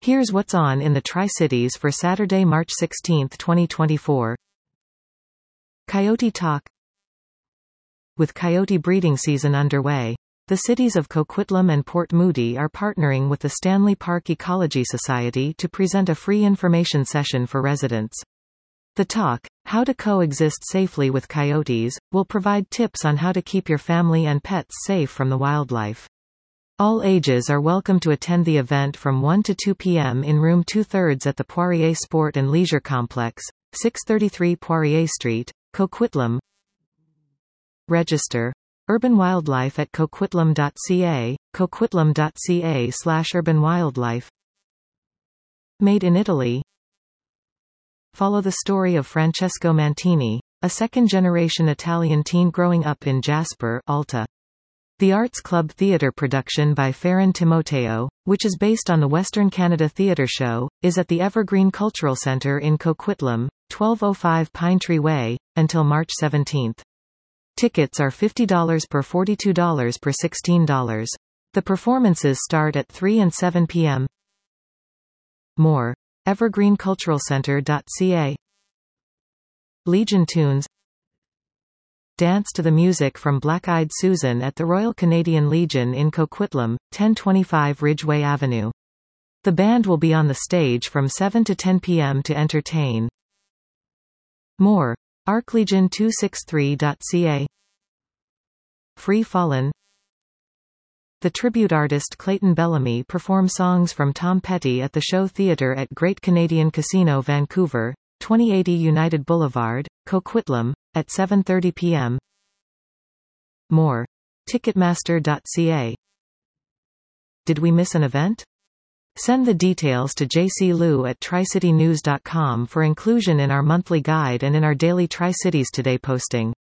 Here's what's on in the Tri-Cities for Saturday, March 16, 2024. Coyote Talk. With coyote breeding season underway, the cities of Coquitlam and Port Moody are partnering with the Stanley Park Ecology Society to present a free information session for residents. The talk, How to Coexist Safely with Coyotes, will provide tips on how to keep your family and pets safe from the wildlife. All ages are welcome to attend the event from 1 to 2 p.m. in room 2/3 at the Poirier Sport and Leisure Complex, 633 Poirier Street, Coquitlam. Register. Urban Wildlife at coquitlam.ca, coquitlam.ca/urbanwildlife. Made in Italy. Follow the story of Francesco Mantini, a second-generation Italian teen growing up in Jasper, Alta. The Arts Club theatre production by Ferran Timoteo, which is based on the Western Canada Theatre Show, is at the Evergreen Cultural Centre in Coquitlam, 1205 Pine Tree Way, until March 17. Tickets are $50 per $42 per $16. The performances start at 3 and 7 p.m. More. evergreenculturalcentre.ca. Legion Tunes. Dance to the music from Black-Eyed Susan at the Royal Canadian Legion in Coquitlam, 1025 Ridgeway Avenue. The band will be on the stage from 7 to 10 p.m. to entertain. More. arclegion263.ca. Free Fallen. The tribute artist Clayton Bellamy performs songs from Tom Petty at the Show Theatre at Great Canadian Casino Vancouver, 2080 United Boulevard, Coquitlam, at 7:30 p.m. More. Ticketmaster.ca. Did we miss an event? Send the details to jclu@tricitynews.com for inclusion in our monthly guide and in our daily Tri-Cities Today posting.